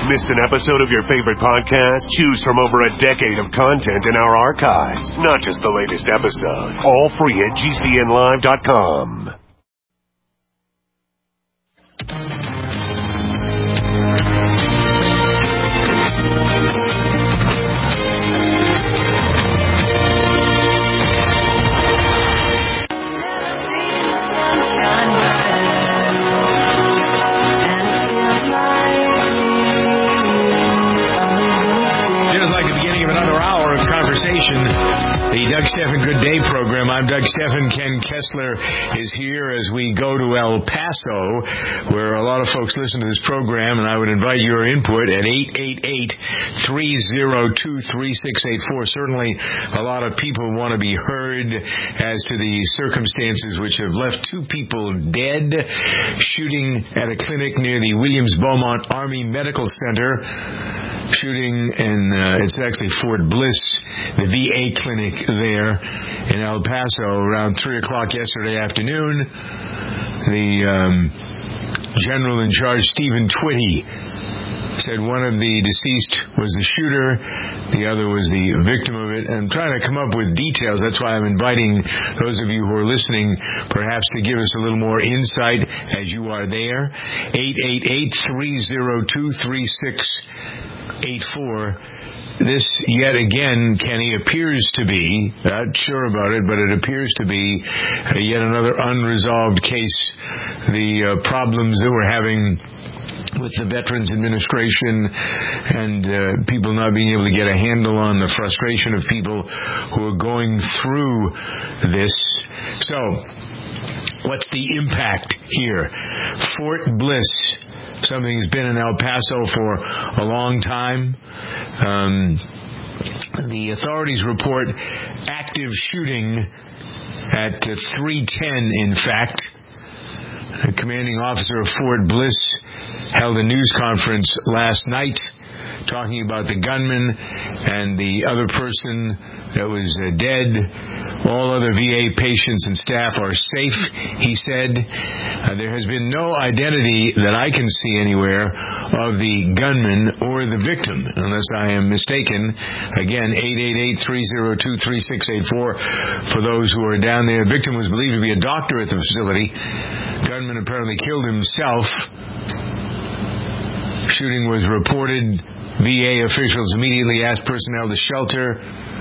Missed an episode of your favorite podcast? Choose from over a decade of content in our archives, not just the latest episode. All free at GCNlive.com. The Doug Stephan Good Day program. I'm Doug Stephan. Ken Kessler is here as we go to El Paso, where a lot of folks listen to this program, and I would invite your input at 888-302-3684. Certainly, a lot of people want to be heard as to the circumstances which have left two people dead. Shooting at a clinic near the Williams-Beaumont Army Medical Center. Shooting in, it's actually Fort Bliss, the VA clinic there in El Paso, around 3 o'clock yesterday afternoon. The general in charge, Stephen Twitty, said one of the deceased was the shooter, the other was the victim of it. I'm trying to come up with details. That's why I'm inviting those of you who are listening perhaps to give us a little more insight as you are there. 888-302-3684. This, yet again, Kenny, appears to be, not sure about it, but it appears to be yet another unresolved case. The problems that we're having with the Veterans Administration and people not being able to get a handle on the frustration of people who are going through this. So, what's the impact here? Fort Bliss, something that's been in El Paso for a long time. The authorities report active shooting at 3:10, in fact. The commanding officer of Fort Bliss held a news conference last night talking about the gunman and the other person that was dead. All other VA patients and staff are safe, he said. There has been no identity that I can see anywhere of the gunman or the victim, unless I am mistaken. Again, 888-302-3684 for those who are down there. The victim was believed to be a doctor at the facility. Gunman apparently killed himself. Shooting was reported. VA officials immediately asked personnel to shelter.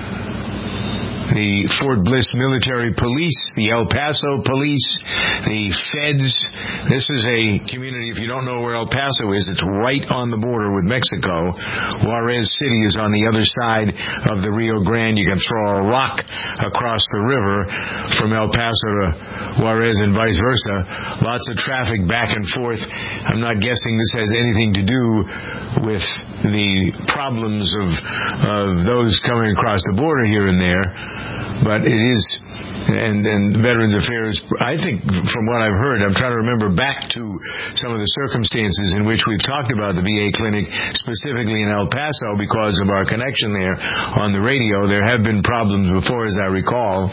The Fort Bliss Military Police, the El Paso Police, the Feds. This is a community, if you don't know where El Paso is, it's right on the border with Mexico. Juarez City is on the other side of the Rio Grande. You can throw a rock across the river from El Paso to Juarez and vice versa. Lots of traffic back and forth. I'm not guessing this has anything to do with the problems of those coming across the border here and there. But it is, and Veterans Affairs, I think from what I've heard, I'm trying to remember back to some of the circumstances in which we've talked about the VA clinic, specifically in El Paso, because of our connection there on the radio. There have been problems before, as I recall.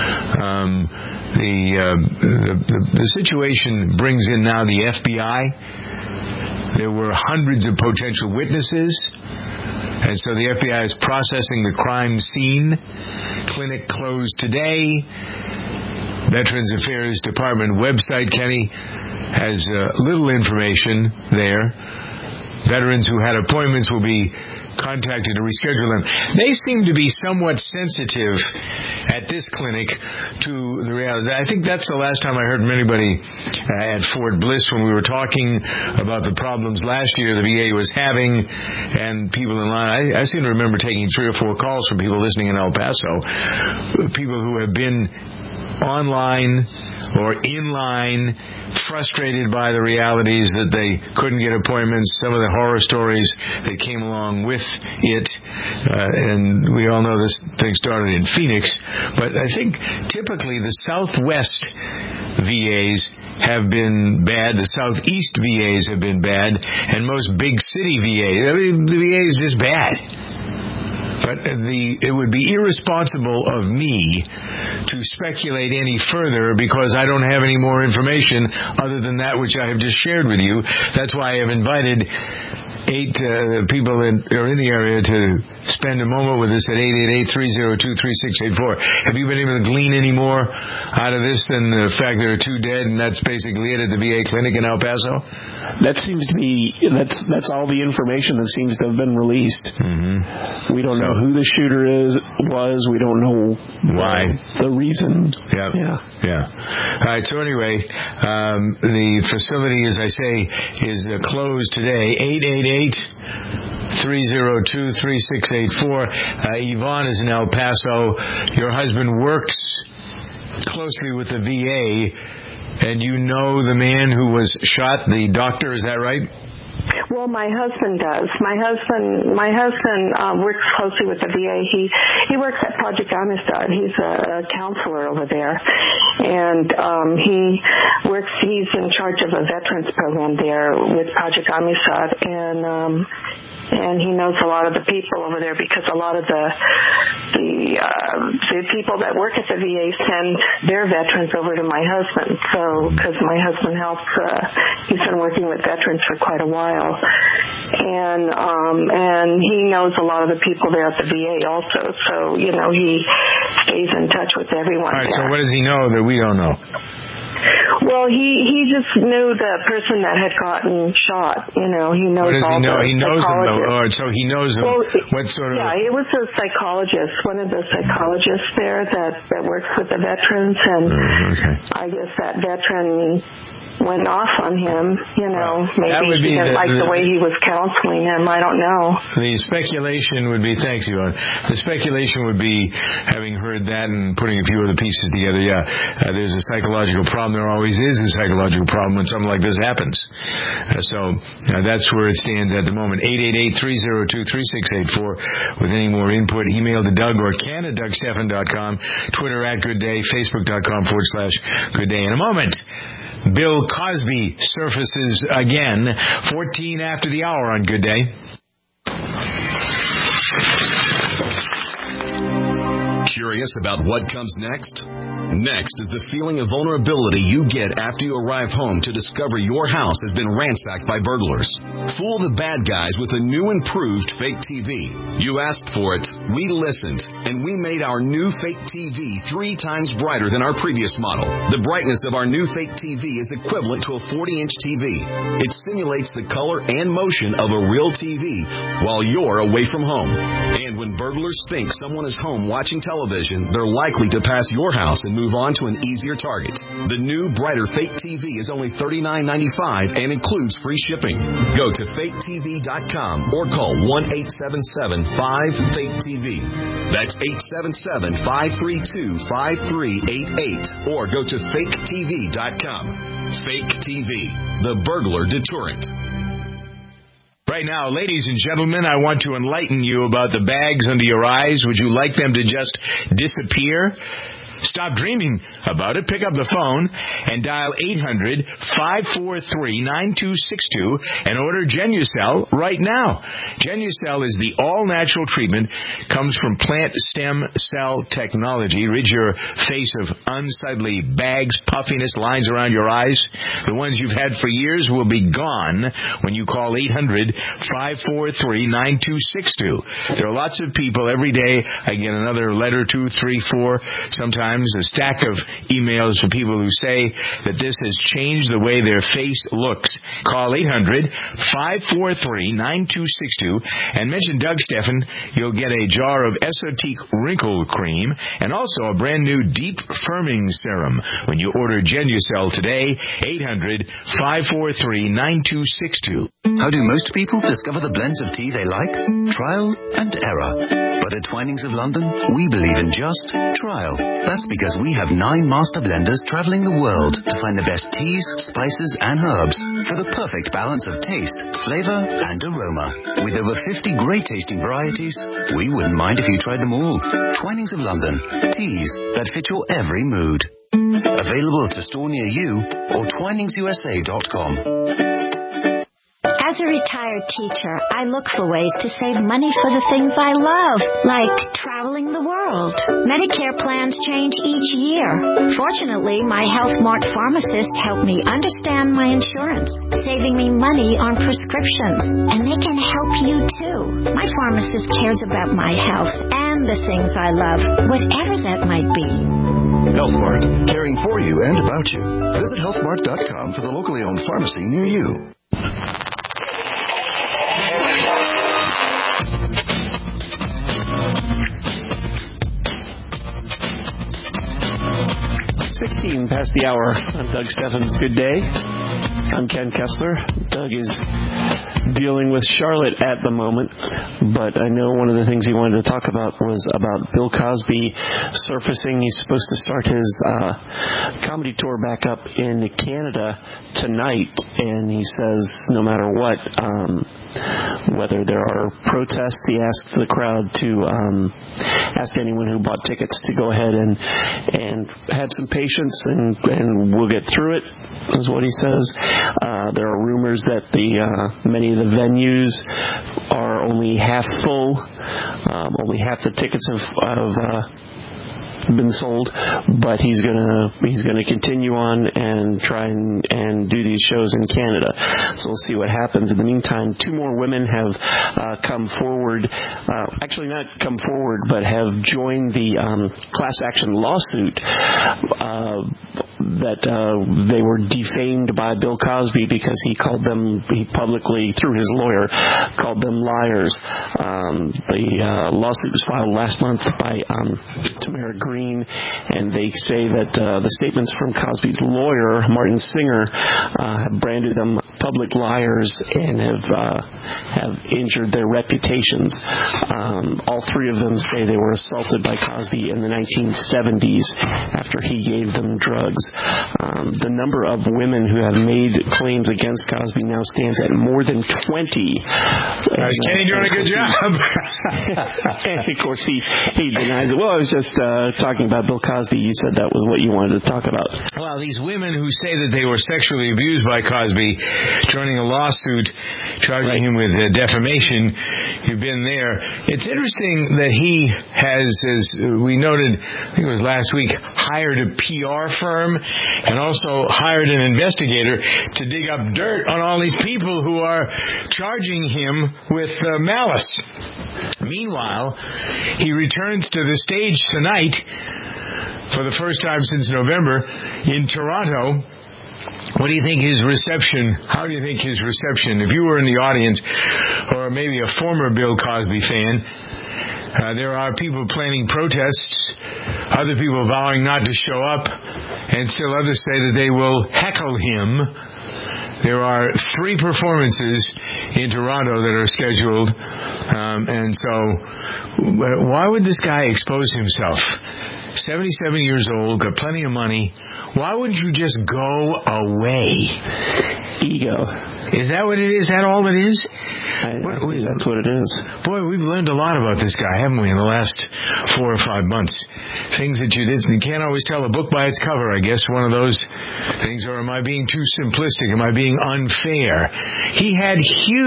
The situation brings in now the FBI. There were hundreds of potential witnesses. And so the FBI is processing the crime scene. Clinic closed today. Veterans Affairs Department website, Kenny, has little information there. Veterans who had appointments will be contacted to reschedule them. They seem to be somewhat sensitive at this clinic to the reality. I think that's the last time I heard from anybody at Fort Bliss when we were talking about the problems last year the VA was having and people in line. I seem to remember taking 3 or 4 calls from people listening in El Paso, people who have been online or in line, frustrated by the realities that they couldn't get appointments, some of the horror stories that came along with it, and we all know this thing started in Phoenix, but I think typically the Southwest VAs have been bad, the Southeast VAs have been bad, and most big city VAs, the VA is just bad. But it would be irresponsible of me to speculate any further because I don't have any more information other than that which I have just shared with you. That's why I have invited people that are in the area to spend a moment with us at 888-302-3684. Have you been able to glean any more out of this than the fact there are 2 dead and that's basically it at the VA clinic in El Paso? That seems to be, that's all the information that seems to have been released. Mm-hmm. We don't know who the shooter was. We don't know why. The reason. Yeah. All right, so anyway, the facility, as I say, is closed today. 888-302-3684. Yvonne is in El Paso. Your husband works closely with the VA, and you know the man who was shot, the doctor, is that right? Well, my husband does. My husband works closely with the VA. He works at Project Amistad. He's a counselor over there, and he's in charge of a veterans program there with Project Amistad, and he knows a lot of the people over there because a lot of the people that work at the VA send their veterans over to my husband. So, because my husband helps, he's been working with veterans for quite a while, and he knows a lot of the people there at the VA also. So, he stays in touch with everyone. All right. there. So, what does he know that we don't know? Well, he just knew the person that had gotten shot. He knows all the He knows them, so he knows them. Well, what sort of? Yeah, it was a psychologist, one of the psychologists there that works with the veterans, and I guess that veteran went off on him, maybe he didn't like the way he was counseling him. I don't know. The speculation would be, thanks, Yvonne. The speculation would be, having heard that and putting a few other pieces together, there's a psychological problem. There always is a psychological problem when something like this happens. So that's where it stands at the moment. 888-302-3684 with any more input. Email to Doug or Ken at DougStephan.com, Twitter at Good Day, Facebook.com/Good Day. In a moment, Bill Cosby surfaces again, 14 after the hour on Good Day. Curious about what comes next? Next is the feeling of vulnerability you get after you arrive home to discover your house has been ransacked by burglars. Fool the bad guys with a new improved fake TV. You asked for it, we listened, and we made our new fake TV 3 times brighter than our previous model. The brightness of our new fake TV is equivalent to a 40-inch TV. It simulates the color and motion of a real TV while you're away from home. And when burglars think someone is home watching television, they're likely to pass your house and move on to an easier target. The new, brighter fake TV is only $39.95 and includes free shipping. Go to faketv.com or call 1-877-5-FAKE-TV. That's 877-532-5388 or go to faketv.com. Fake TV, the burglar deterrent. Right now, ladies and gentlemen, I want to enlighten you about the bags under your eyes. Would you like them to just disappear? Stop dreaming about it. Pick up the phone and dial 800-543-9262 and order Genucel right now. Genucel is the all-natural treatment. Comes from plant stem cell technology. Rid your face of unsightly bags, puffiness, lines around your eyes. The ones you've had for years will be gone when you call 800-543-9262. There are lots of people every day. I get another letter, 2, 3, 4, sometimes a stack of emails from people who say that this has changed the way their face looks. Call 800-543-9262 and mention Doug Stephan. You'll get a jar of Esotique Wrinkle Cream and also a brand new Deep Firming Serum when you order Genucel today. 800-543-9262. How do most people discover the blends of tea they like? Trial and error. But at Twinings of London, we believe in just trial. That's because we have 9 master blenders traveling the world to find the best teas, spices, and herbs for the perfect balance of taste, flavor, and aroma. With over 50 great tasting varieties, we wouldn't mind if you tried them all. Twinings of London. Teas that fit your every mood. Available at a store near you or twiningsusa.com. As As a retired teacher, I look for ways to save money for the things I love, like traveling the world. Medicare plans change each year. Fortunately, my HealthMart pharmacist helped me understand my insurance, saving me money on prescriptions. And they can help you, too. My pharmacist cares about my health and the things I love, whatever that might be. HealthMart, caring for you and about you. Visit healthmart.com for the locally owned pharmacy near you. Past the hour. I'm Doug Steffens. Good day. I'm Ken Kessler. Doug is dealing with Charlotte at the moment, but I know one of the things he wanted to talk about was about Bill Cosby surfacing. He's supposed to start his comedy tour back up in Canada tonight, and he says no matter what, whether there are protests, he asks the crowd to ask anyone who bought tickets to go ahead and have some patience, and we'll get through it, is what he says. There are rumors that many of the venues are only half full. Only half the tickets have been sold, but he's gonna continue on and try and do these shows in Canada. So we'll see what happens. In the meantime, 2 more women have come forward. Actually, not come forward, but have joined the class action lawsuit that they were defamed by Bill Cosby because he publicly, through his lawyer, called them liars. The lawsuit was filed last month by Tamara Green, and they say that the statements from Cosby's lawyer, Martin Singer, have branded them public liars and have injured their reputations. All 3 of them say they were assaulted by Cosby in the 1970s after he gave them drugs. The number of women who have made claims against Cosby now stands at more than 20. Kenny doing a good job. And of course, he denies it. Well, I was just talking about Bill Cosby. You said that was what you wanted to talk about. Well, these women who say that they were sexually abused by Cosby, joining a lawsuit charging him with defamation. You've been there. It's interesting that he has, as we noted, I think it was last week, hired a PR firm and also hired an investigator to dig up dirt on all these people who are charging him with malice. Meanwhile, he returns to the stage tonight for the first time since November in Toronto. What do you think his reception, how do you think his reception, if you were in the audience or maybe a former Bill Cosby fan, there are people planning protests, other people vowing not to show up, and still others say that they will heckle him. There are 3 performances in Toronto that are scheduled, and so why would this guy expose himself? 77 years old, got plenty of money. Why wouldn't you just go away? Ego. Is that what it is? Is that all it is? That's what it is. Boy, we've learned a lot about this guy, haven't we, in the last 4 or 5 months? Things that you can't always tell a book by its cover, I guess, one of those things. Or am I being too simplistic? Am I being unfair? He had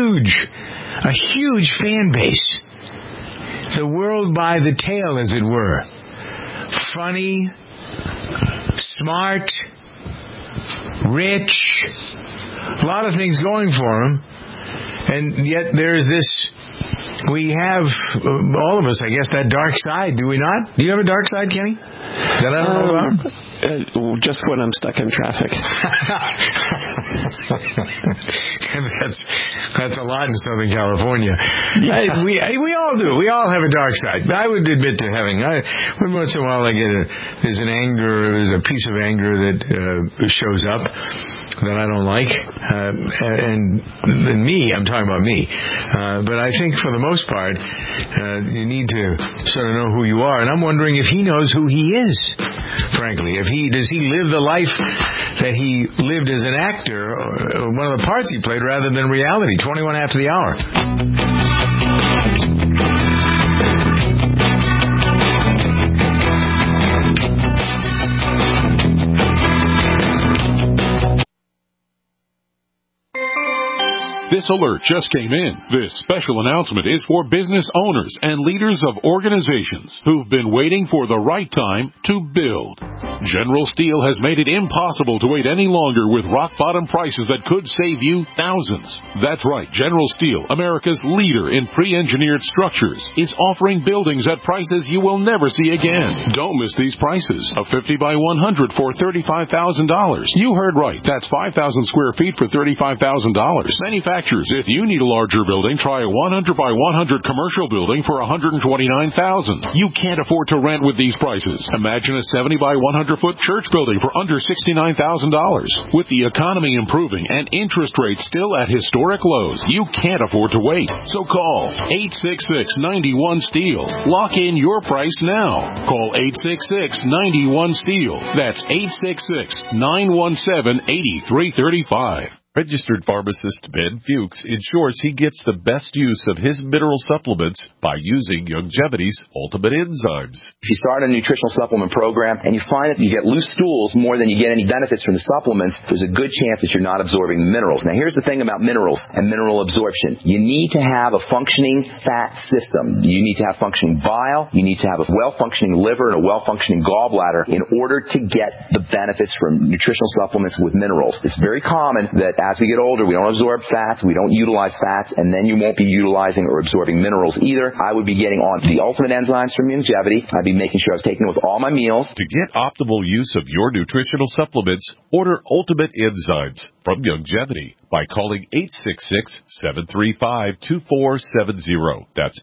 a huge fan base. The world by the tail, as it were. Funny, smart, rich, a lot of things going for him, and yet there's this, we have, all of us, I guess, that dark side, do we not? Do you have a dark side, Kenny? That I don't know about? Just when I'm stuck in traffic. That's a lot in Southern California. Yeah. We all do. We all have a dark side. I would admit to having. Every once in a while, there's a piece of anger that shows up that I don't like, and me. I'm talking about me. But I think for the most part, you need to sort of know who you are. And I'm wondering if he knows who he is. Frankly, does he live the life that he lived as an actor, or one of the parts he played, rather than reality? 21 after the hour. This alert just came in. This special announcement is for business owners and leaders of organizations who've been waiting for the right time to build. General Steel has made it impossible to wait any longer with rock-bottom prices that could save you thousands. That's right. General Steel, America's leader in pre-engineered structures, is offering buildings at prices you will never see again. Don't miss these prices. A 50 by 100 for $35,000. You heard right. That's 5,000 square feet for $35,000. Manufacturers, if you need a larger building, try a 100 by 100 commercial building for $129,000. You can't afford to rent with these prices. Imagine a 70 by 100 foot church building for under $69,000. With the economy improving and interest rates still at historic lows, you can't afford to wait. So call 866-91-STEEL. Lock in your price now. Call 866-91-STEEL. That's 866-917-8335. Registered pharmacist Ben Fuchs ensures he gets the best use of his mineral supplements by using Youngevity's Ultimate Enzymes. If you start a nutritional supplement program and you find that you get loose stools more than you get any benefits from the supplements, there's a good chance that you're not absorbing the minerals. Now, here's the thing about minerals and mineral absorption. You need to have a functioning fat system. You need to have functioning bile. You need to have a well-functioning liver and a well-functioning gallbladder in order to get the benefits from nutritional supplements with minerals. It's very common that as we get older, we don't absorb fats, we don't utilize fats, and then you won't be utilizing or absorbing minerals either. I would be getting on the Ultimate Enzymes from Youngevity. I'd be making sure I was taking it with all my meals. To get optimal use of your nutritional supplements, order Ultimate Enzymes from Youngevity by calling 866-735-2470. That's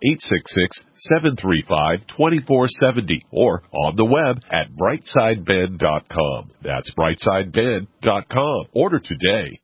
866-735-2470. Or on the web at brightsideben.com. That's brightsideben.com. Order today.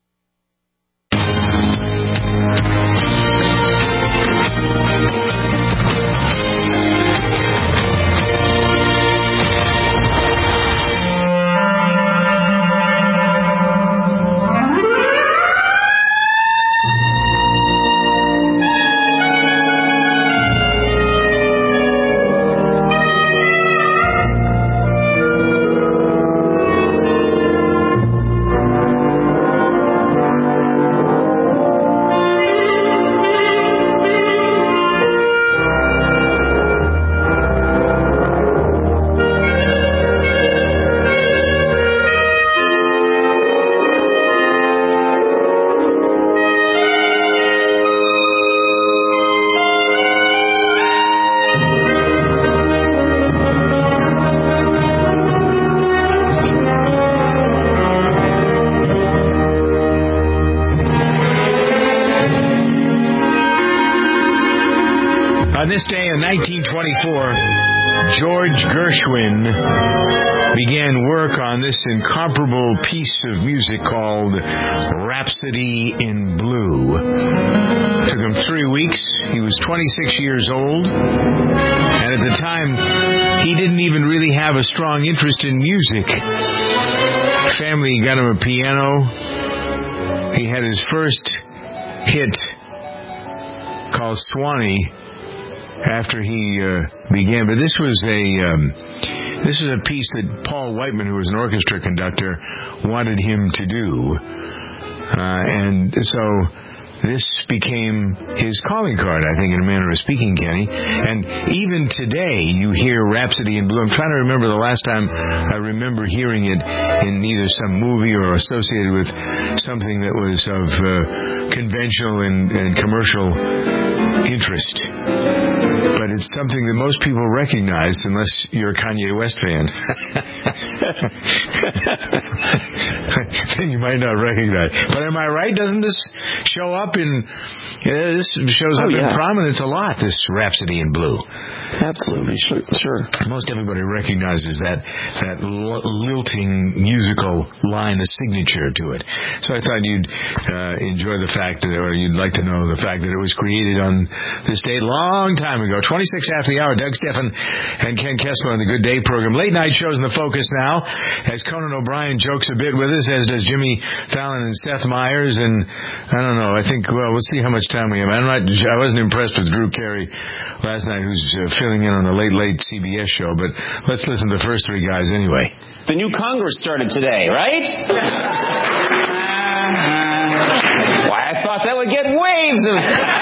On this day in 1924, George Gershwin began work on this incomparable piece of music called Rhapsody in Blue. It took him 3 weeks. He was 26 years old. And at the time, he didn't even really have a strong interest in music. Family got him a piano. He had his first hit called Swanee after he began. But this was a piece that Paul Whiteman, who was an orchestra conductor, wanted him to do. And so this became his calling card, I think, in a manner of speaking, Kenny. And even today, you hear Rhapsody in Blue. I'm trying to remember the last time I remember hearing it in either some movie or associated with something that was of conventional and commercial interest. But it's something that most people recognize unless you're a Kanye West fan. Then you might not recognize. But am I right? Doesn't this show up in... this shows up in prominence a lot, this Rhapsody in Blue. Absolutely, sure. Most everybody recognizes that lilting musical line, the signature to it. So I thought you'd enjoy the fact, or you'd like to know the fact that it was created on this date a long time ago. 26 after the hour, Doug Stephan and Ken Kessler on the Good Day program. Late night shows in the focus now, as Conan O'Brien jokes a bit with us, as does Jimmy Fallon and Seth Meyers. And I don't know, I think, well, we'll see how much time we have. I wasn't impressed with Drew Carey last night, who's filling in on the late CBS show, but let's listen to the first three guys anyway. The new Congress started today, right? What? I thought that would get waves of...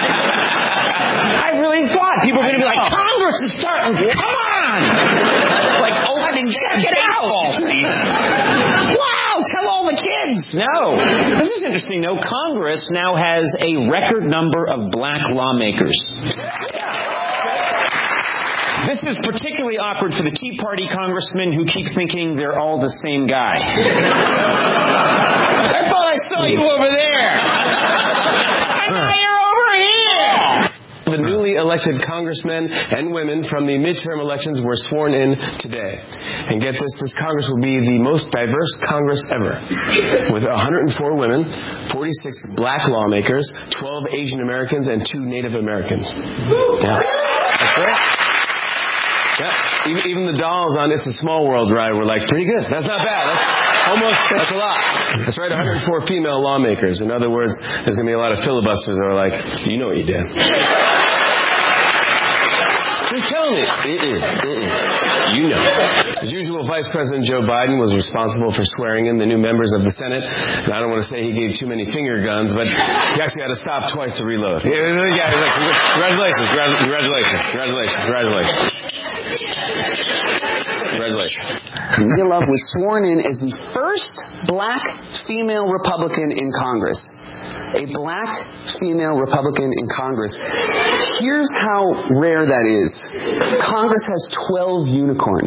I really thought people were going to be like, Congress is starting. Come on! Like, check it out. Wow, tell all the kids. No. This is interesting, though. Congress now has a record number of black lawmakers. This is particularly awkward for the Tea Party congressmen who keep thinking they're all the same guy. I thought I saw you over there. I thought you're over here. The newly elected congressmen and women from the midterm elections were sworn in today. And get this Congress will be the most diverse Congress ever. With 104 women, 46 black lawmakers, 12 Asian Americans, and 2 Native Americans. Yeah. That's right. Yeah. Even the dolls on It's a Small World ride were like, pretty good. That's not bad. That's a lot. That's right, 104 female lawmakers. In other words, there's going to be a lot of filibusters that are like, you know what you did. Just tell me. You know. As usual, Vice President Joe Biden was responsible for swearing in the new members of the Senate. And I don't want to say he gave too many finger guns, but he actually had to stop twice to reload. Yeah, he's like, congratulations. Mia Love was sworn in as the first black female Republican in Congress. A black female Republican in Congress. Here's how rare that is. Congress has 12 unicorns.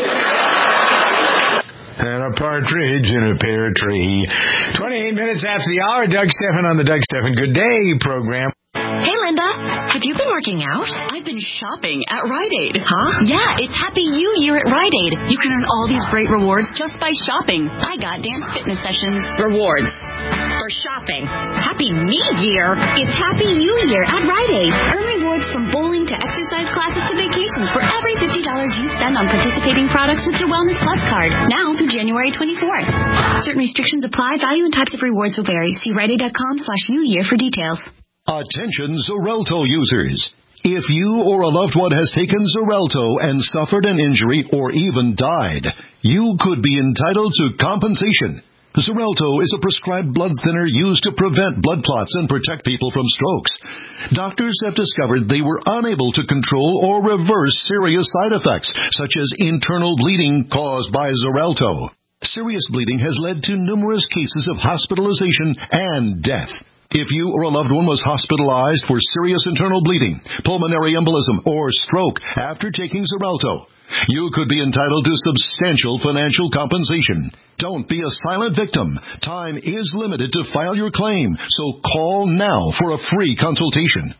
And a partridge in a pear tree. 28 minutes after the hour, Doug Stephan on the Doug Stephan Good Day program. Hey, Linda, have you been working out? I've been shopping at Rite Aid. Huh? Yeah, it's Happy You Year at Rite Aid. You can earn all these great rewards just by shopping. I got dance fitness sessions. Rewards for shopping. Happy Me Year. It's Happy You Year at Rite Aid. Earn rewards from bowling to exercise classes to vacations for every $50 you spend on participating products with your Wellness Plus card. Now through January 24th. Certain restrictions apply. Value and types of rewards will vary. See RiteAid.com/New Year for details. Attention Xarelto users. If you or a loved one has taken Xarelto and suffered an injury or even died, you could be entitled to compensation. Xarelto is a prescribed blood thinner used to prevent blood clots and protect people from strokes. Doctors have discovered they were unable to control or reverse serious side effects, such as internal bleeding caused by Xarelto. Serious bleeding has led to numerous cases of hospitalization and death. If you or a loved one was hospitalized for serious internal bleeding, pulmonary embolism, or stroke after taking Xarelto, you could be entitled to substantial financial compensation. Don't be a silent victim. Time is limited to file your claim, so call now for a free consultation.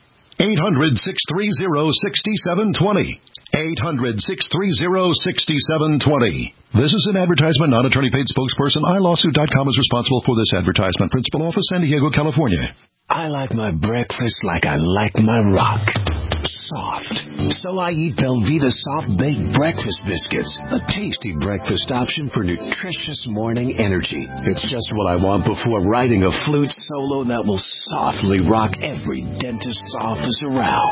800-630-6720. 800-630-6720. This is an advertisement, not attorney-paid spokesperson. iLawsuit.com is responsible for this advertisement. Principal office, San Diego, California. I like my breakfast like I like my rock. Soft. So I eat Belvita Soft Baked Breakfast Biscuits, a tasty breakfast option for nutritious morning energy. It's just what I want before writing a flute solo that will softly rock every dentist's office around.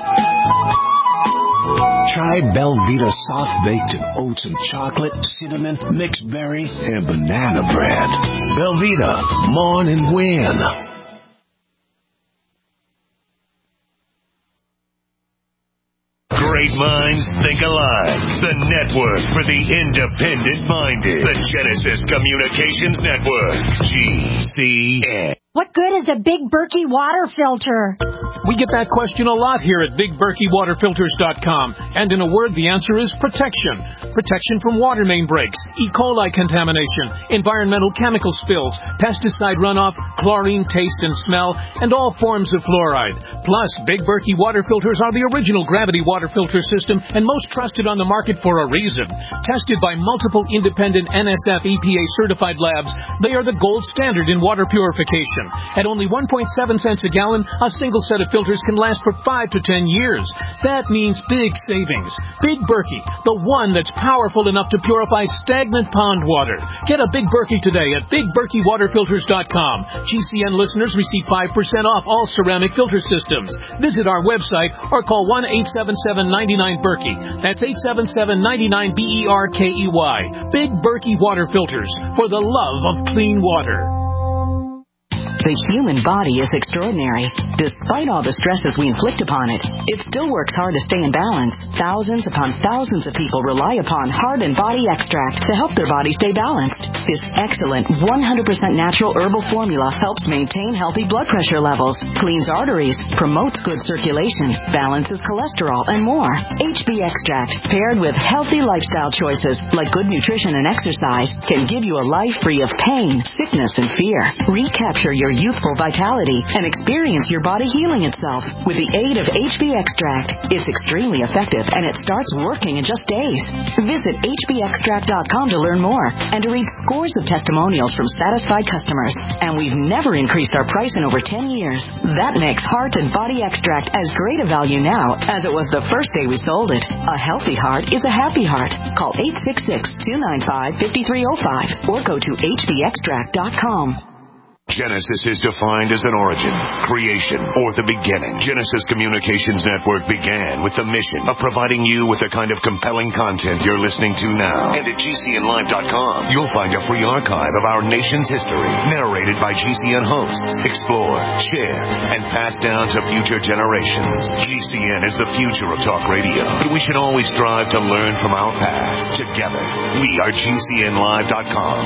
Try Belvita Soft Baked in oats and chocolate, cinnamon, mixed berry, and banana bread. Belvita, mourn and win. Great minds think alike. The network for the independent-minded. The Genesis Communications Network. GCN. What good is a Big Berkey water filter? We get that question a lot here at BigBerkeyWaterFilters.com. And in a word, the answer is protection. Protection from water main breaks, E. coli contamination, environmental chemical spills, pesticide runoff, chlorine taste and smell, and all forms of fluoride. Plus, Big Berkey water filters are the original gravity water filter system and most trusted on the market for a reason. Tested by multiple independent NSF EPA certified labs, they are the gold standard in water purification. At only 1.7 cents a gallon, a single set of filters can last for 5 to 10 years. That means big savings. Big Berkey, the one that's powerful enough to purify stagnant pond water. Get a Big Berkey today at BigBerkeyWaterFilters.com. GCN listeners receive 5% off all ceramic filter systems. Visit our website or call 1-877-99-BERKEY. That's 877-99-BERKEY. Big Berkey Water Filters, for the love of clean water. The human body is extraordinary. Despite all the stresses we inflict upon it, it still works hard to stay in balance. Thousands upon thousands of people rely upon Heart and Body Extract to help their body stay balanced. This excellent 100% natural herbal formula helps maintain healthy blood pressure levels, cleans arteries, promotes good circulation, balances cholesterol, and more. HB Extract, paired with healthy lifestyle choices like good nutrition and exercise, can give you a life free of pain, sickness, and fear. Recapture your youthful vitality and experience your body healing itself with the aid of HB Extract. It's extremely effective, and it starts working in just days. Visit hbextract.com to learn more and to read scores of testimonials from satisfied customers. And we've never increased our price in over 10 years. That makes Heart and Body Extract as great a value now as it was the first day we sold it. A healthy heart is a happy heart. Call 866-295-5305 or go to hbextract.com. Genesis is defined as an origin, creation, or the beginning. Genesis Communications Network began with the mission of providing you with the kind of compelling content you're listening to now. And at GCNlive.com, you'll find a free archive of our nation's history, narrated by GCN hosts, explored, shared, and passed down to future generations. GCN is the future of talk radio, but we should always strive to learn from our past. Together, we are GCNlive.com.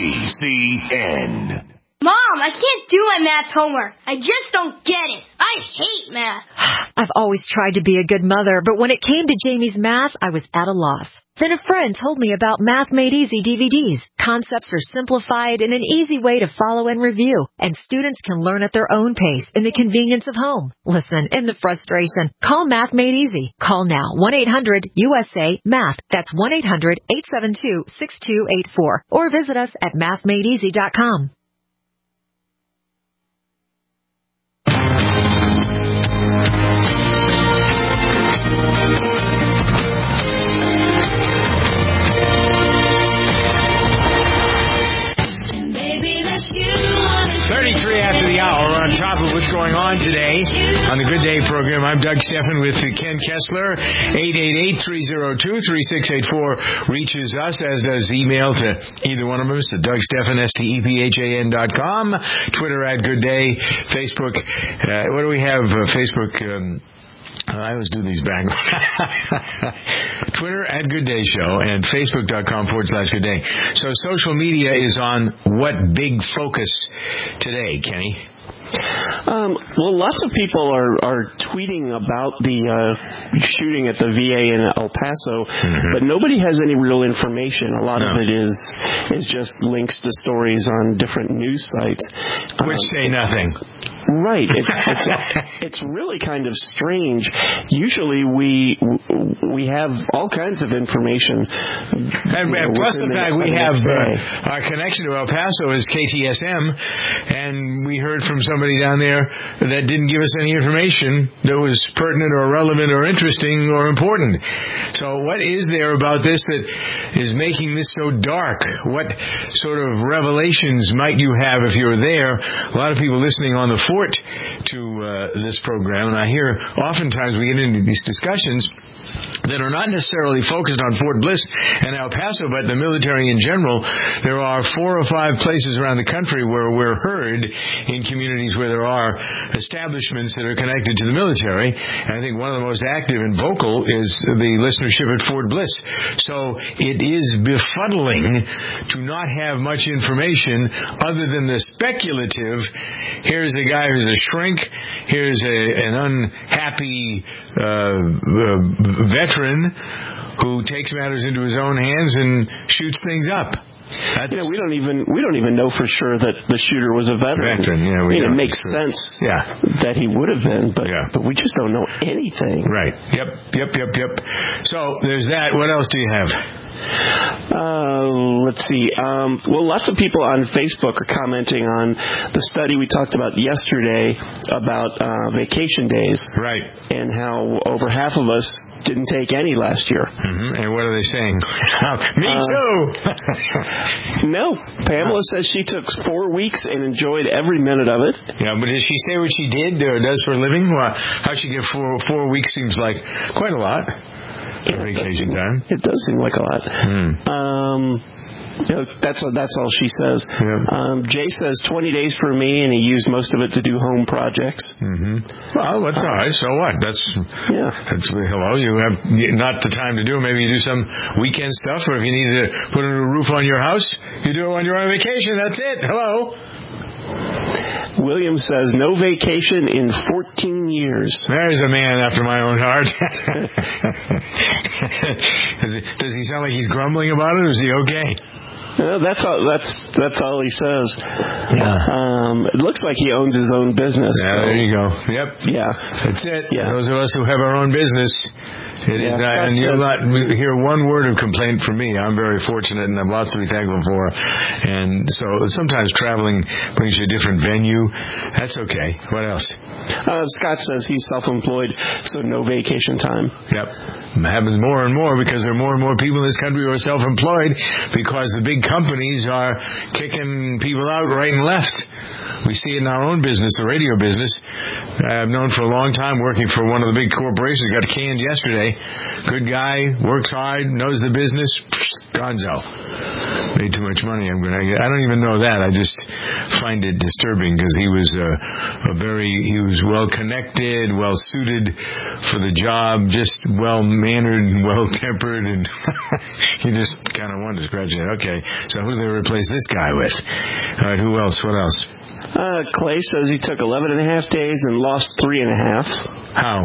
GCN. Mom, I can't do my math homework. I just don't get it. I hate math. I've always tried to be a good mother, but when it came to Jamie's math, I was at a loss. Then a friend told me about Math Made Easy DVDs. Concepts are simplified in an easy way to follow and review, and students can learn at their own pace in the convenience of home. Listen, in the frustration, call Math Made Easy. Call now, 1-800-USA-MATH. That's 1-800-872-6284. Or visit us at mathmadeeasy.com. 33 after the hour, on top of what's going on today on the Good Day program. I'm Doug Stephan with Ken Kessler. 888-302-3684 reaches us, as does email to either one of us at DougStephan, STEPHAN.com, Twitter at Good Day, Facebook. What do we have? Facebook. I always do these back. Twitter at Good Day Show and Facebook.com/Good Day. So social media is on what big focus today, Kenny? Well, lots of people are tweeting about the shooting at the VA in El Paso, but nobody has any real information. A lot of it is just links to stories on different news sites, which say nothing. Right. It's really kind of strange. Usually we have all kinds of information. And plus the fact we have our connection to El Paso is KTSM, and we heard from somebody down there that didn't give us any information that was pertinent or relevant or interesting or important. So what is there about this that is making this so dark? What sort of revelations might you have if you're there? A lot of people listening on the fort to this program, and I hear oftentimes we get into these discussions that are not necessarily focused on Fort Bliss and El Paso, but the military in general. There are 4 or 5 places around the country where we're heard in communities where there are establishments that are connected to the military. And I think one of the most active and vocal is the listenership at Fort Bliss. So it is befuddling to not have much information other than the speculative. Here's a guy who's a shrink. Here's an unhappy veteran who takes matters into his own hands and shoots things up. We don't even know for sure that the shooter was a veteran. It makes sense that he would have been, but we just don't know anything. Right. Yep. So there's that. What else do you have? Let's see. Well, lots of people on Facebook are commenting on the study we talked about yesterday about vacation days. Right. And how over half of us didn't take any last year. And what are they saying? Me too! No. Pamela says she took 4 weeks and enjoyed every minute of it. Yeah, but did she say what she did or does for a living? Well, how'd she get 4 weeks? Seems like quite a lot. for vacation time. It does seem like a lot. That's all she says. Yeah. Jay says 20 days for me, and he used most of it to do home projects. Well, that's all right. So what? That's hello. You have not the time to do it. Maybe you do some weekend stuff, or if you need to put a new roof on your house, you do it when you're on vacation. That's it. Hello. William says, no vacation in 14 years. There's a man after my own heart. Does he sound like he's grumbling about it, or is he okay? That's all he says. Yeah. It looks like he owns his own business. Yeah, so. There you go. Yep. Yeah. That's it. Yeah. Those of us who have our own business, it is not, and you'll not hear one word of complaint from me. I'm very fortunate and have lots to be thankful for. And so sometimes traveling brings you a different venue. That's okay. What else? Scott says he's self-employed, so no vacation time. Yep. It happens more and more because there are more and more people in this country who are self-employed because the big companies are kicking people out right and left. We see it in our own business, the radio business. I've known for a long time working for one of the big corporations. Got canned yesterday. Good guy, works hard, knows the business. Gonzo. Made too much money. I don't even know that. I just find it disturbing because he was he was well connected, well suited for the job, just well mannered and well tempered, and you just kind of wanted to scratch it. Okay, so who do they replace this guy with? All right, who else? What else? Clay says he took 11 and a half days and lost 3.5. How?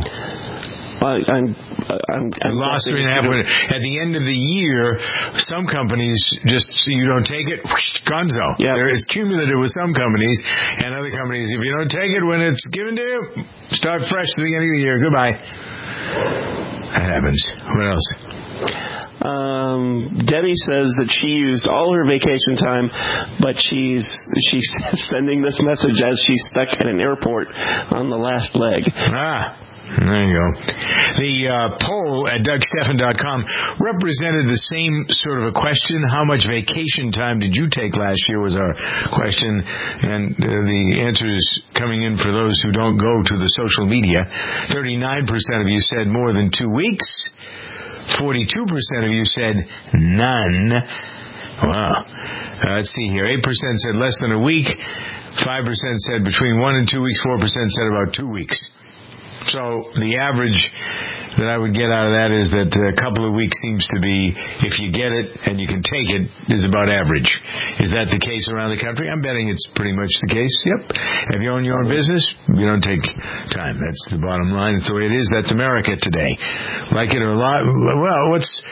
I lost 3.5. At the end of the year, some companies just, you don't take it, whoosh, gonzo. Yep. It's cumulative with some companies, and other companies, if you don't take it when it's given to you, start fresh at the beginning of the year. Goodbye. That happens. What else? Debbie says that she used all her vacation time, but she's sending this message as she's stuck at an airport on the last leg. There you go. The poll at DougStephan.com represented the same sort of a question. How much vacation time did you take last year was our question. And the answers coming in for those who don't go to the social media. 39% of you said more than 2 weeks. 42% of you said none. Wow. Let's see here. 8% said less than a week. 5% said between 1 and 2 weeks. 4% said about 2 weeks. So the average that I would get out of that is that a couple of weeks seems to be, if you get it and you can take it, is about average. Is that the case around the country? I'm betting it's pretty much the case. Yep. If you own your own business, you don't take time. That's the bottom line. It's the way it is. That's America today. Like it or not, well,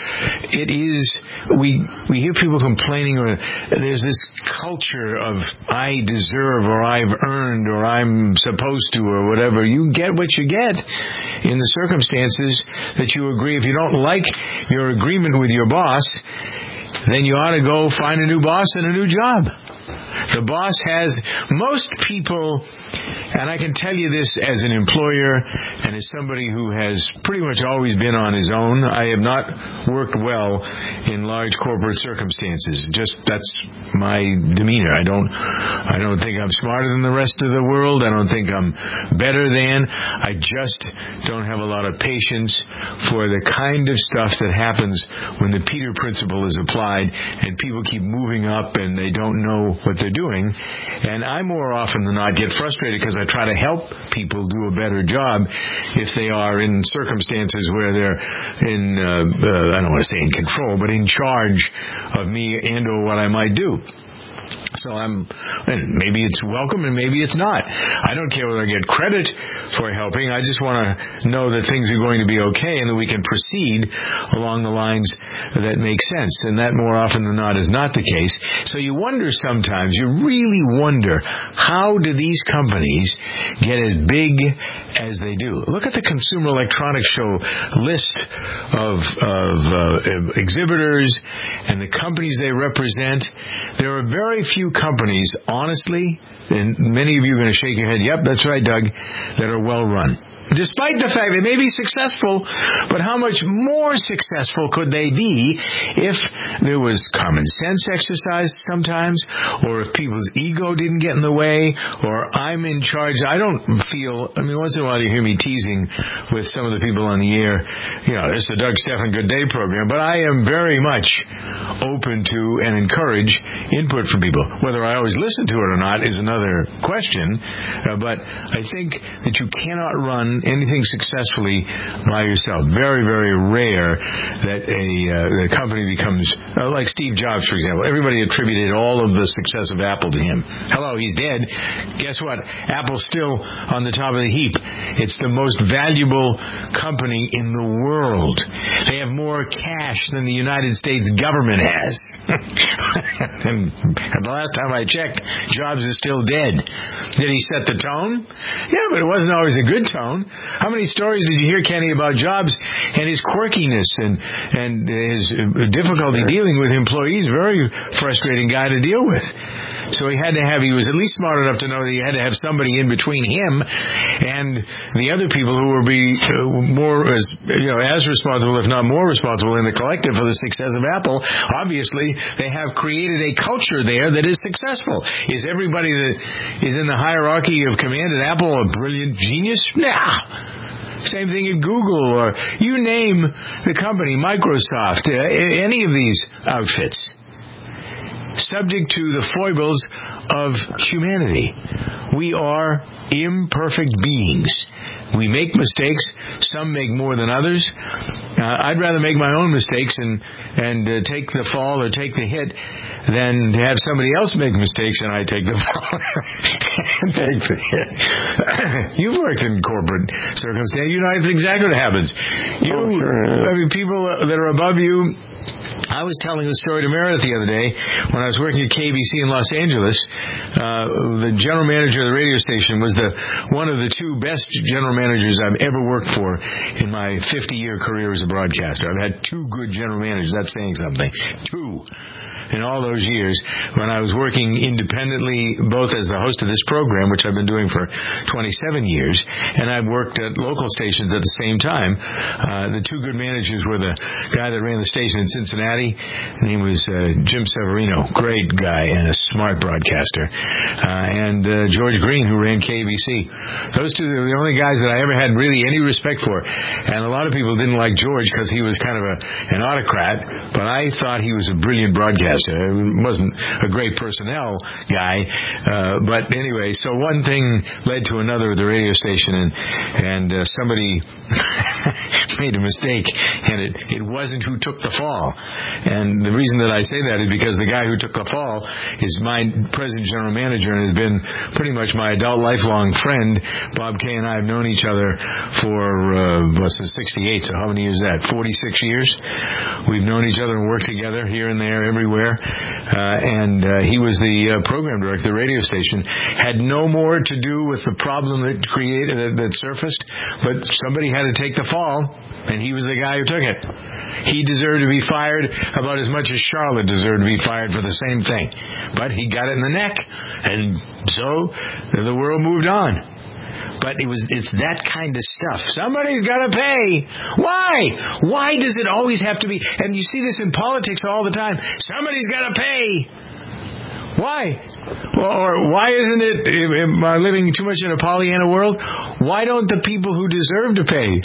we hear people complaining, or there's this culture of I deserve, or I've earned, or I'm supposed to, or whatever. You get what you get in the circumstances that you agree. If you don't like your agreement with your boss, then you ought to go find a new boss and a new job. The boss has most people, and I can tell you this as an employer and as somebody who has pretty much always been on his own. I have not worked well in large corporate circumstances. Just that's my demeanor. I don't think I'm smarter than the rest of the world. I don't think I'm better than. I just don't have a lot of patience for the kind of stuff that happens when the Peter Principle is applied and people keep moving up and they don't know what they're doing. And I more often than not get frustrated because I try to help people do a better job if they are in circumstances where they're in, I don't want to say in control, but in charge of me and or what I might do. So and maybe it's welcome and maybe it's not. I don't care whether I get credit for helping. I just want to know that things are going to be okay and that we can proceed along the lines that make sense. And that more often than not is not the case. So you wonder sometimes, you really wonder, how do these companies get as big as they do? Look at the Consumer Electronics Show list of exhibitors and the companies they represent. There are very few companies, honestly, and many of you are going to shake your head, yep, that's right, Doug, that are well run. Despite the fact they may be successful, but how much more successful could they be if there was common sense exercised sometimes, or if people's ego didn't get in the way, or I'm in charge. I don't feel, once in a while while you hear me teasing with some of the people on the air, this is the Doug Stephan Good Day program, but I am very much open to and encourage input from people. Whether I always listen to it or not is another question, but I think that you cannot run anything successfully by yourself. Very, very rare that a company becomes, like Steve Jobs, for example. Everybody attributed all of the success of Apple to him. Hello, he's dead. Guess what? Apple's still on the top of the heap. It's the most valuable company in the world. They have more cash than the United States government has. And the last time I checked, Jobs is still dead. Did he set the tone? Yeah, but it wasn't always a good tone. How many stories did you hear, Kenny, about Jobs and his quirkiness and his difficulty dealing with employees? Very frustrating guy to deal with. So he was at least smart enough to know that he had to have somebody in between him and the other people who would be more as responsible, if not more responsible in the collective for the success of Apple. Obviously, they have created a culture there that is successful. Is everybody that is in the hierarchy of command at Apple a brilliant genius? Nah. Same thing at Google, or you name the company, Microsoft, any of these outfits. Subject to the foibles of humanity. We are imperfect beings. We make mistakes. Some make more than others. I'd rather make my own mistakes and take the fall or take the hit than to have somebody else make mistakes and I take the fall and take the hit. You've worked in corporate circumstances. You know exactly what happens. People that are above you. I was telling the story to Meredith the other day when I was working at KBC in Los Angeles. The general manager of the radio station was one of the two best general managers I've ever worked for in my 50-year career as a broadcaster. I've had two good general managers. That's saying something. Two. In all those years when I was working independently, both as the host of this program, which I've been doing for 27 years, and I've worked at local stations at the same time. The two good managers were the guy that ran the station in Cincinnati. His name was Jim Severino, great guy and a smart broadcaster, and George Green, who ran KBC. Those two are the only guys that I ever had really any respect for, and a lot of people didn't like George because he was kind of an autocrat, but I thought he was a brilliant broadcaster. He wasn't a great personnel guy, but anyway, so one thing led to another at the radio station, and somebody made a mistake, and it wasn't who took the fall. And the reason that I say that is because the guy who took the fall is my present general manager and has been pretty much my adult lifelong friend. Bob Kay and I have known each other for since '68, so how many years is that? 46 years. We've known each other and worked together here and there, everywhere. And he was the program director of the radio station. Had no more to do with the problem that surfaced, but somebody had to take the fall, and he was the guy who took it. He deserved to be fired about as much as Charlotte deserved to be fired for the same thing. But he got it in the neck, and so the world moved on. But it's that kind of stuff. Somebody's got to pay. Why? Why does it always have to be? And you see this in politics all the time. Somebody's got to pay. Why? Or why isn't it, am I living too much in a Pollyanna world? Why don't the people who deserve to pay?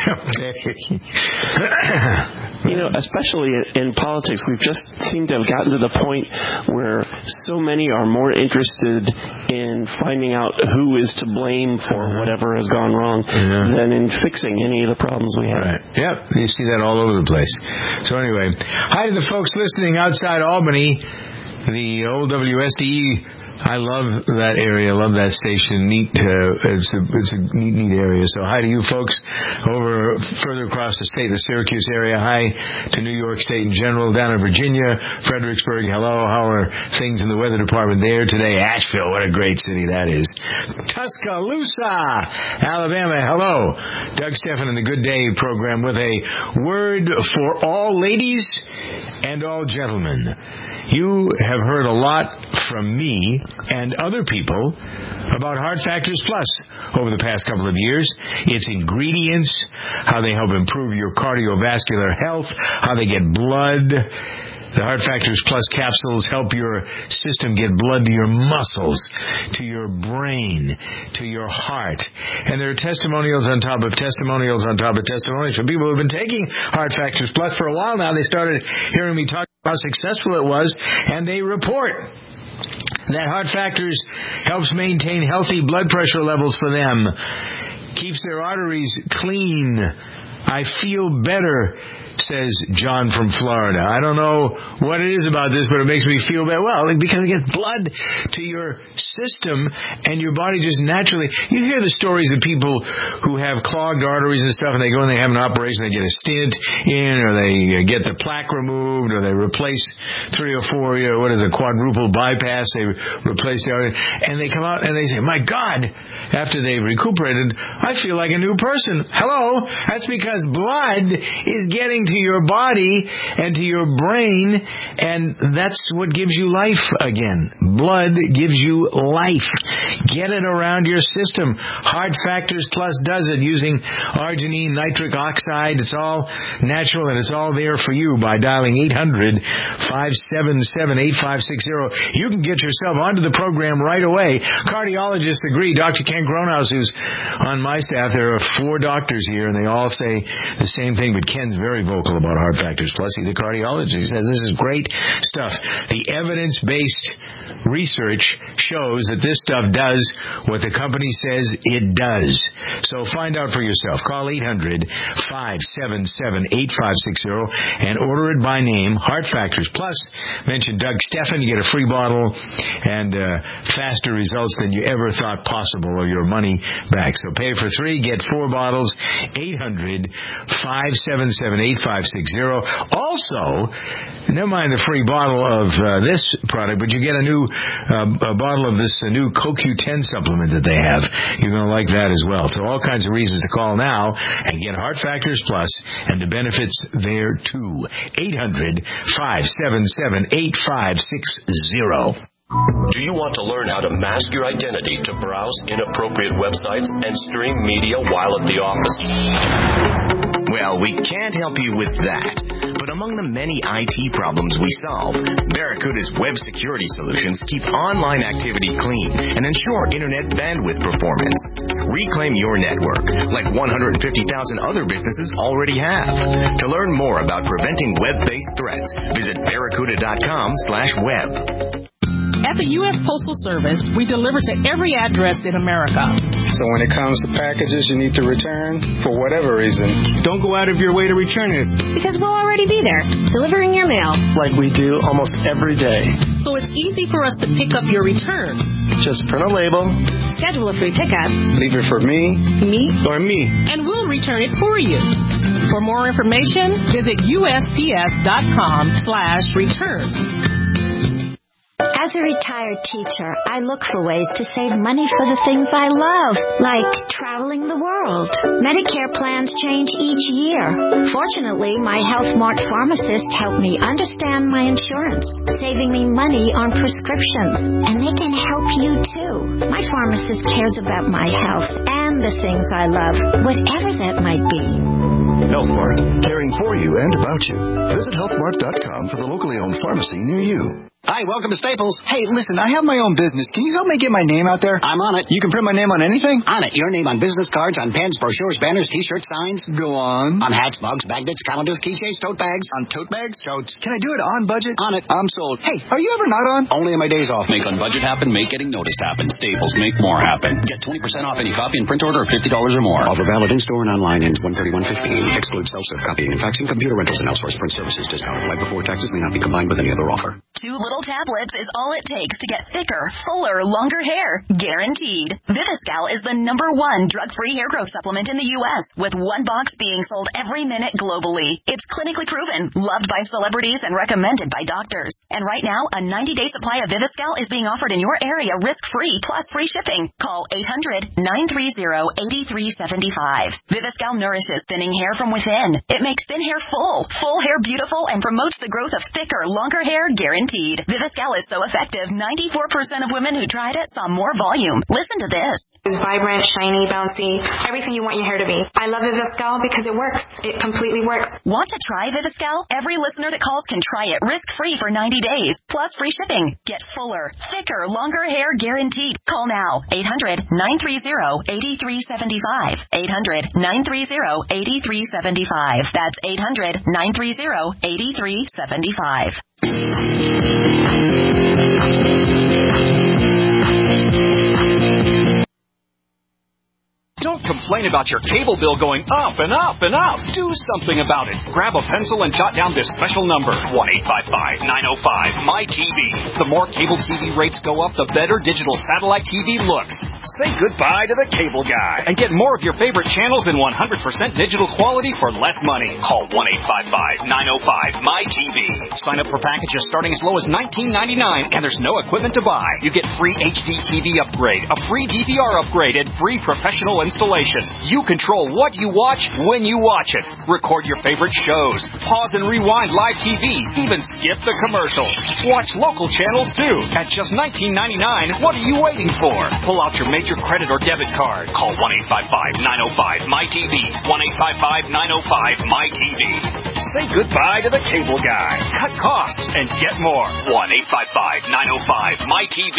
Especially in politics, we've just seemed to have gotten to the point where so many are more interested in finding out who is to blame for whatever has gone wrong than in fixing any of the problems we have. Right. Yep, you see that all over the place. So anyway, hi to the folks listening outside Albany. The old WSDE, I love that area. I love that station. Neat. It's a neat area. So hi to you folks over further across the state, the Syracuse area. Hi to New York State in general. Down in Virginia, Fredericksburg. Hello. How are things in the weather department there today? Asheville. What a great city that is. Tuscaloosa, Alabama. Hello. Doug Stephan in the Good Day program with a word for all ladies and all gentlemen. You have heard a lot from me and other people about Heart Factors Plus over the past couple of years. Its ingredients, how they help improve your cardiovascular health, how they get blood The Heart Factors Plus capsules help your system get blood to your muscles, to your brain, to your heart. And there are testimonials on top of testimonials on top of testimonials from people who have been taking Heart Factors Plus for a while now. They started hearing me talk about how successful it was, and they report that Heart Factors helps maintain healthy blood pressure levels for them, keeps their arteries clean. I feel better, says John from Florida. I don't know what it is about this, but it makes me feel better. Well, because it gets blood to your system and your body just naturally. You hear the stories of people who have clogged arteries and stuff, and they go and they have an operation, they get a stent in, or they get the plaque removed, or they replace 3 or 4, quadruple bypass, they replace the artery, and they come out and they say, my God, after they've recuperated, I feel like a new person. Hello? That's because blood is getting to your body and to your brain, and that's what gives you life again. Blood gives you life. Get it around your system. Heart Factors Plus does it using arginine nitric oxide. It's all natural, and it's all there for you by dialing 800-577-8560. You can get yourself onto the program right away. Cardiologists agree. Dr. Ken Gronhaus, who's on my staff, there are 4 doctors here, and they all say the same thing, but Ken's very vocal about Heart Factors Plus. He's a cardiologist. He says this is great stuff. The evidence-based research shows that this stuff does what the company says it does. So find out for yourself. Call 800-577-8560 and order it by name, Heart Factors Plus. Mention Doug Stephan. You get a free bottle and faster results than you ever thought possible, or your money back. So pay for 3, get 4 bottles. 800-577-8560. Also, never mind the free bottle of this product, but you get a new a bottle of this new CoQ10 supplement that they have. You're going to like that as well. So all kinds of reasons to call now and get Heart Factors Plus and the benefits there too. 800-577-8560. Do you want to learn how to mask your identity to browse inappropriate websites and stream media while at the office? Well, we can't help you with that. But among the many IT problems we solve, Barracuda's web security solutions keep online activity clean and ensure internet bandwidth performance. Reclaim your network, like 150,000 other businesses already have. To learn more about preventing web-based threats, visit barracuda.com/web. At the U.S. Postal Service, we deliver to every address in America. So when it comes to packages you need to return, for whatever reason, don't go out of your way to return it. Because we'll already be there, delivering your mail. Like we do almost every day. So it's easy for us to pick up your return. Just print a label. Schedule a free pickup. Leave it for me, or me. And we'll return it for you. For more information, visit USPS.com/return. As a retired teacher, I look for ways to save money for the things I love, like traveling the world. Medicare plans change each year. Fortunately, my HealthMart pharmacist helped me understand my insurance, saving me money on prescriptions. And they can help you, too. My pharmacist cares about my health and the things I love, whatever that might be. HealthMart, caring for you and about you. Visit healthmart.com for the locally owned pharmacy near you. Hi, welcome to Staples. Hey, listen, I have my own business. Can you help me get my name out there? I'm on it. You can print my name on anything? On it. Your name on business cards, on pens, brochures, banners, T-shirts, signs. Go on. On hats, mugs, magnets, calendars, keychains, tote bags. On tote bags? Totes. Can I do it on budget? On it. I'm sold. Hey, are you ever not on? Only on my days off. Make on budget happen. Make getting noticed happen. Staples. Make more happen. Get 20% off any copy and print order of $50 or more. Offer valid in-store and online. Ends 1/31/15. Excludes self-serve copying and faxing, computer rentals, and outsourced print services. Discount applied before taxes. May not be combined with any other offer. 2 little tablets is all it takes to get thicker, fuller, longer hair. Guaranteed. Viviscal is the #1 drug-free hair growth supplement in the U.S., with 1 box being sold every minute globally. It's clinically proven, loved by celebrities, and recommended by doctors. And right now, a 90-day supply of Viviscal is being offered in your area risk-free, plus free shipping. Call 800-930-8375. Viviscal nourishes thinning hair from within. It makes thin hair full hair beautiful, and promotes the growth of thicker, longer hair. Guaranteed. guaranteed. Viviscal is so effective, 94% of women who tried it saw more volume. Listen to this. It's vibrant, shiny, bouncy, everything you want your hair to be. I love Viviscal because it works. It completely works. Want to try Viviscal? Every listener that calls can try it risk-free for 90 days, plus free shipping. Get fuller, thicker, longer hair guaranteed. Call now. 800-930-8375. 800-930-8375. That's 800-930-8375. Don't complain about your cable bill going up and up and up. Do something about it. Grab a pencil and jot down this special number, 1-855-905-MY-TV. The more cable TV rates go up, the better digital satellite TV looks. Say goodbye to the cable guy and get more of your favorite channels in 100% digital quality for less money. Call 1-855-905-MY-TV. Sign up for packages starting as low as $19.99, and there's no equipment to buy. You get free HD TV upgrade, a free DVR upgrade, and free professional installation. You control what you watch when you watch it. Record your favorite shows. Pause and rewind live TV. Even skip the commercials. Watch local channels too. At just $19.99, what are you waiting for? Pull out your major credit or debit card. Call 1-855-905-MY-TV. 1-855-905-MY-TV. Say goodbye to the cable guy. Cut costs and get more. 1-855-905-MY-TV.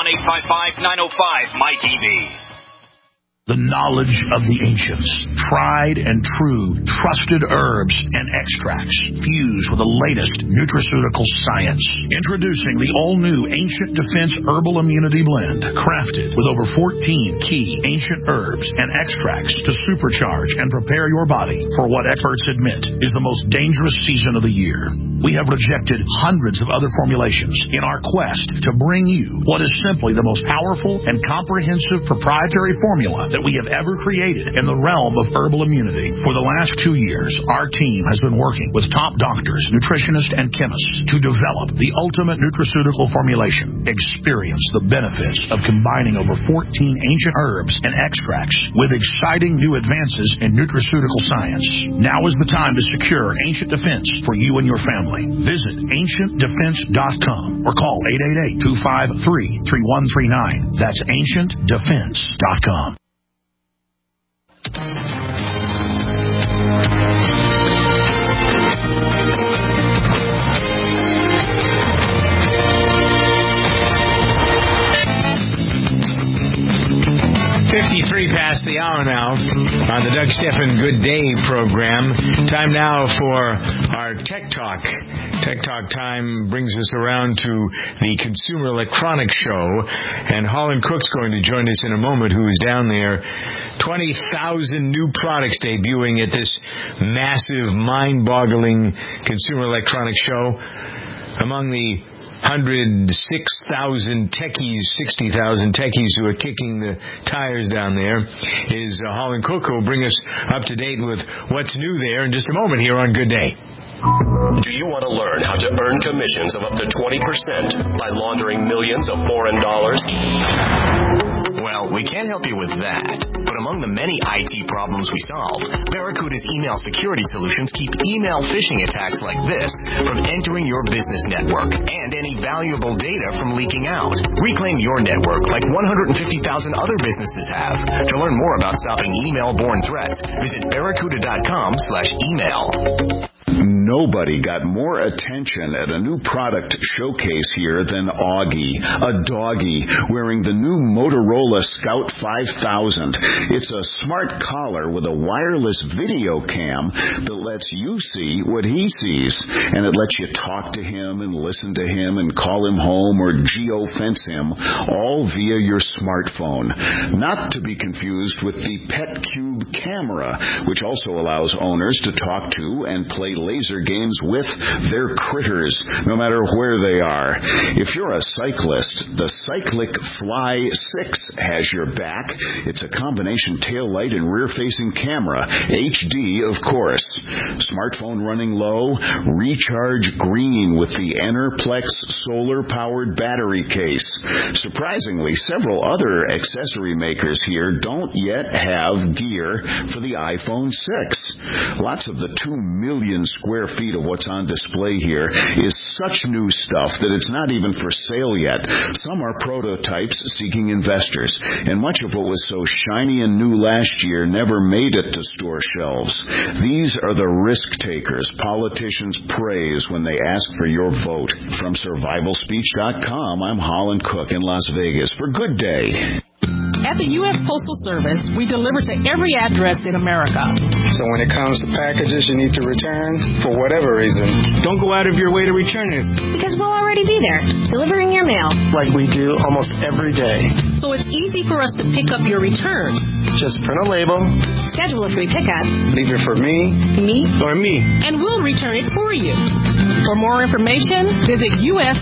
1-855-905-MY-TV. The knowledge of the ancients, tried and true, trusted herbs and extracts fused with the latest nutraceutical science. Introducing the all-new Ancient Defense Herbal Immunity Blend, crafted with over 14 key ancient herbs and extracts to supercharge and prepare your body for what experts admit is the most dangerous season of the year. We have rejected hundreds of other formulations in our quest to bring you what is simply the most powerful and comprehensive proprietary formula that we have ever created in the realm of herbal immunity. For the last 2 years, our team has been working with top doctors, nutritionists, and chemists to develop the ultimate nutraceutical formulation. Experience the benefits of combining over 14 ancient herbs and extracts with exciting new advances in nutraceutical science. Now is the time to secure Ancient Defense for you and your family. Visit AncientDefense.com or call 888-253-3139. That's AncientDefense.com. 53 past the hour now on the Doug Stephan Good Day program. Time now for our Tech Talk. Tech Talk time brings us around to the Consumer Electronics Show, and Holland Cook's going to join us in a moment, who is down there. 20,000 new products debuting at this massive, mind-boggling Consumer Electronics Show. Among the 106,000 techies, 60,000 techies who are kicking the tires down there is Holland Cook, who will bring us up to date with what's new there in just a moment here on Good Day. Do you want to learn how to earn commissions of up to 20% by laundering millions of foreign dollars? Well, we can't help you with that. But among the many IT problems we solve, Barracuda's email security solutions keep email phishing attacks like this from entering your business network and any valuable data from leaking out. Reclaim your network like 150,000 other businesses have. To learn more about stopping email-borne threats, visit barracuda.com/email. Nobody got more attention at a new product showcase here than Augie, a doggy wearing the new Motorola Scout 5000. It's a smart collar with a wireless video cam that lets you see what he sees, and it lets you talk to him and listen to him and call him home or geofence him, all via your smartphone. Not to be confused with the PetCube camera, which also allows owners to talk to and play laser games with their critters, no matter where they are. If you're a cyclist, the Cyclic Fly 6 has your back. It's a combination tail light and rear-facing camera, HD, of course. Smartphone running low, recharge green with the Enerplex solar-powered battery case. Surprisingly, several other accessory makers here don't yet have gear for the iPhone 6. Lots of the 2 million square feet of what's on display here is such new stuff that it's not even for sale yet. Some are prototypes seeking investors, and much of what was so shiny and new last year never made it to store shelves. These are the risk takers politicians praise when they ask for your vote. From survivalspeech.com, I'm Holland Cook in Las Vegas for Good Day. At the U.S. Postal Service, we deliver to every address in America. So when it comes to packages you need to return, for whatever reason, don't go out of your way to return it. Because we'll already be there, delivering your mail. Like we do almost every day. So it's easy for us to pick up your return. Just print a label. Schedule a free pickup. Leave it for me, or me. And we'll return it for you. For more information, visit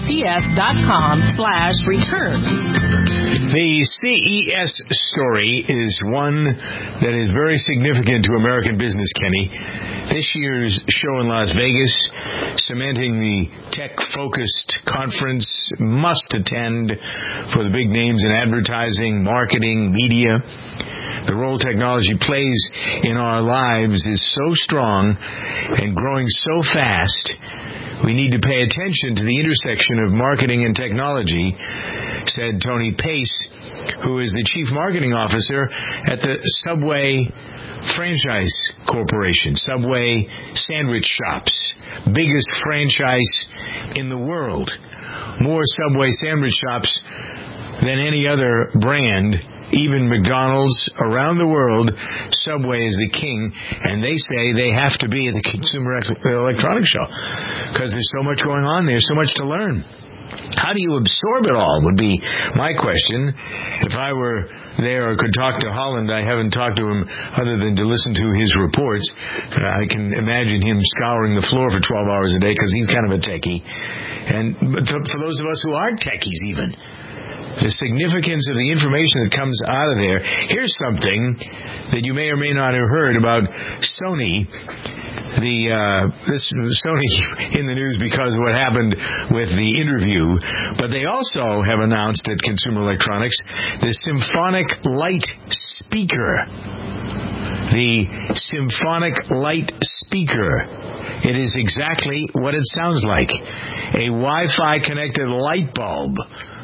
USPS.com/returns. The CES story is one that is very significant to American business, Kenny. This year's show in Las Vegas, cementing the tech-focused conference must attend for the big names in advertising, marketing, media. The role technology plays in our lives is so strong and growing so fast, we need to pay attention to the intersection of marketing and technology, said Tony Pace, who is the Chief Marketing Officer at the Subway Franchise Corporation, Subway Sandwich Shops, biggest franchise in the world. More Subway Sandwich Shops than any other brand. Even McDonald's around the world, Subway is the king, and they say they have to be at the Consumer Electronics Show because there's so much going on there, so much to learn. How do you absorb it all would be my question. If I were there or could talk to Holland, I haven't talked to him other than to listen to his reports. I can imagine him scouring the floor for 12 hours a day because he's kind of a techie. But for those of us who aren't techies even, the significance of the information that comes out of there. Here's something that you may or may not have heard about Sony. This Sony in the news because of what happened with the interview, but they also have announced at Consumer Electronics the Symphonic Light speaker. The Symphonic Light speaker. It is exactly what it sounds like. A Wi-Fi connected light bulb.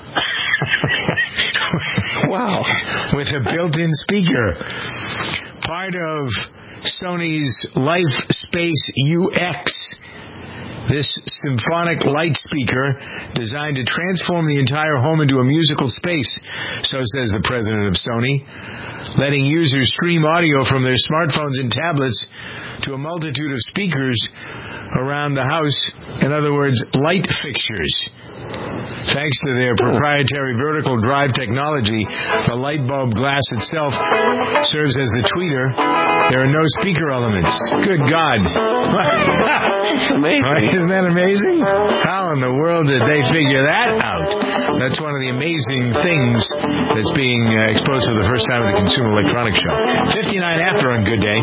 Wow. With a built-in speaker. Part of Sony's Life Space UX. This symphonic light speaker designed to transform the entire home into a musical space, so says the president of Sony, letting users stream audio from their smartphones and tablets to a multitude of speakers around the house. In other words, light fixtures. Thanks to their proprietary vertical drive technology, the light bulb glass itself serves as the tweeter. There are no speaker elements. Good God. That's amazing. Right? Isn't that amazing? How in the world did they figure that out? That's one of the amazing things that's being exposed for the first time at the Consumer Electronics Show. 59 after on Good Day.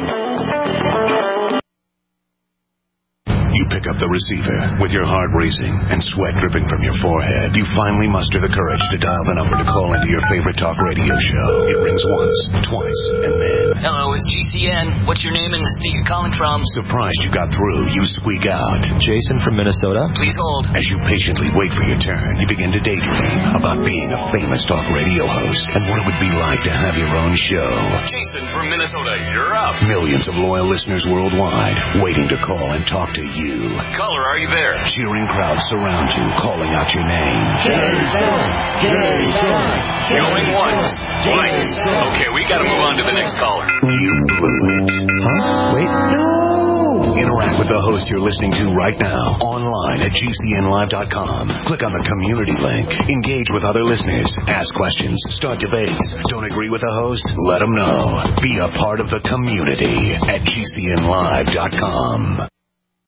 You pick up the receiver with your heart racing and sweat dripping from your forehead. You finally muster the courage to dial the number to call into your favorite talk radio show. It rings once, twice, and then... Hello, it's GCN. What's your name and the state you're calling from? Surprised you got through, you squeak out. Jason from Minnesota. Please hold. As you patiently wait for your turn, you begin to daydream about being a famous talk radio host and what it would be like to have your own show. Jason from Minnesota, you're up. Millions of loyal listeners worldwide waiting to call and talk to you. Caller, are you there? Cheering crowds surround you, calling out your name. Jason! Jason! Going once, twice. Okay, we gotta move on to the next caller. You blew it. Huh? Wait, no! Interact with the host you're listening to right now, online at GCNlive.com. Click on the community link. Engage with other listeners. Ask questions. Start debates. Don't agree with the host? Let them know. Be a part of the community at GCNlive.com.